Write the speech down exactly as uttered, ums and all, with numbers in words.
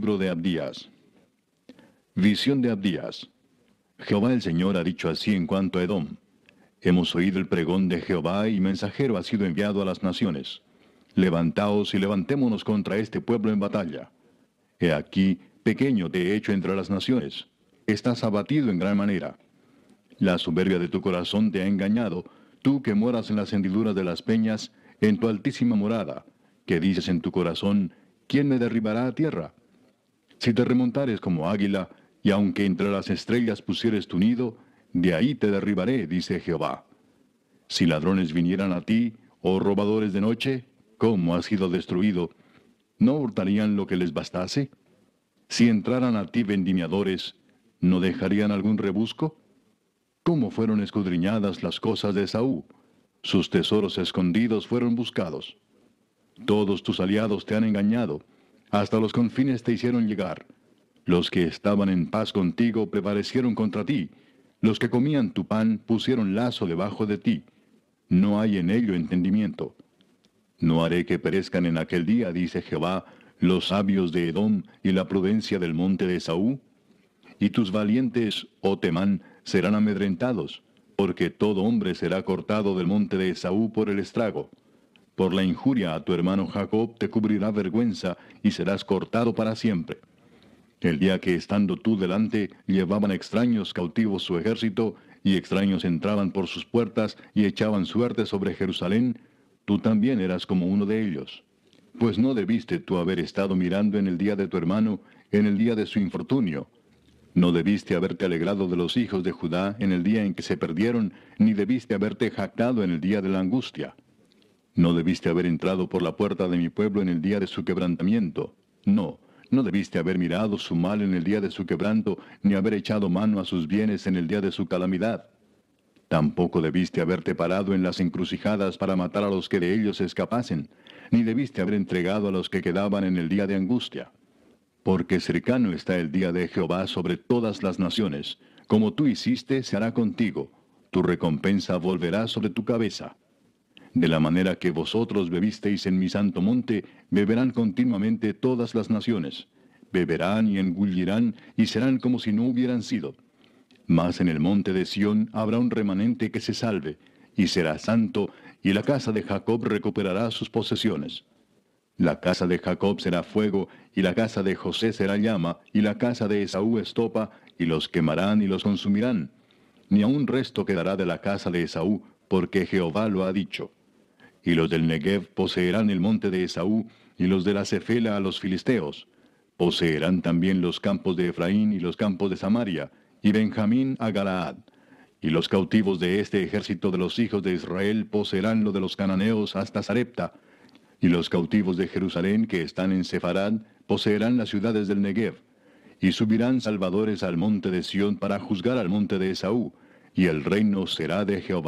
Libro de Abdías. Visión de Abdías. Jehová el Señor ha dicho así en cuanto a Edom. Hemos oído el pregón de Jehová, y mensajero ha sido enviado a las naciones. Levantaos y levantémonos contra este pueblo en batalla. He aquí, pequeño te he hecho entre las naciones. Estás abatido en gran manera. La soberbia de tu corazón te ha engañado, tú que moras en las hendiduras de las peñas, en tu altísima morada, que dices en tu corazón, ¿quién me derribará a tierra? Si te remontares como águila, y aunque entre las estrellas pusieres tu nido, de ahí te derribaré, dice Jehová. Si ladrones vinieran a ti, o robadores de noche, ¿cómo has sido destruido? ¿No hurtarían lo que les bastase? Si entraran a ti vendimiadores, ¿no dejarían algún rebusco? ¿Cómo fueron escudriñadas las cosas de Esaú? Sus tesoros escondidos fueron buscados. Todos tus aliados te han engañado, hasta los confines te hicieron llegar. Los que estaban en paz contigo prevalecieron contra ti. Los que comían tu pan pusieron lazo debajo de ti. No hay en ello entendimiento. No haré que perezcan en aquel día, dice Jehová, los sabios de Edom y la prudencia del monte de Esaú. Y tus valientes, oh Temán, serán amedrentados, porque todo hombre será cortado del monte de Esaú por el estrago. Por la injuria a tu hermano Jacob te cubrirá vergüenza, y serás cortado para siempre. El día que estando tú delante, llevaban extraños cautivos su ejército, y extraños entraban por sus puertas, y echaban suerte sobre Jerusalén, tú también eras como uno de ellos. Pues no debiste tú haber estado mirando en el día de tu hermano, en el día de su infortunio. No debiste haberte alegrado de los hijos de Judá en el día en que se perdieron, ni debiste haberte jactado en el día de la angustia. No debiste haber entrado por la puerta de mi pueblo en el día de su quebrantamiento. No, no debiste haber mirado su mal en el día de su quebranto, ni haber echado mano a sus bienes en el día de su calamidad. Tampoco debiste haberte parado en las encrucijadas para matar a los que de ellos escapasen, ni debiste haber entregado a los que quedaban en el día de angustia. Porque cercano está el día de Jehová sobre todas las naciones. Como tú hiciste, se hará contigo. Tu recompensa volverá sobre tu cabeza. De la manera que vosotros bebisteis en mi santo monte, beberán continuamente todas las naciones. Beberán y engullirán, y serán como si no hubieran sido. Mas en el monte de Sión habrá un remanente que se salve, y será santo, y la casa de Jacob recuperará sus posesiones. La casa de Jacob será fuego, y la casa de José será llama, y la casa de Esaú estopa, y los quemarán y los consumirán. Ni aun resto quedará de la casa de Esaú, porque Jehová lo ha dicho. Y los del Negev poseerán el monte de Esaú, y los de la Cefela a los filisteos. Poseerán también los campos de Efraín y los campos de Samaria, y Benjamín a Galaad. Y los cautivos de este ejército de los hijos de Israel poseerán lo de los cananeos hasta Sarepta. Y los cautivos de Jerusalén que están en Sefarad poseerán las ciudades del Negev. Y subirán salvadores al monte de Sión para juzgar al monte de Esaú, y el reino será de Jehová.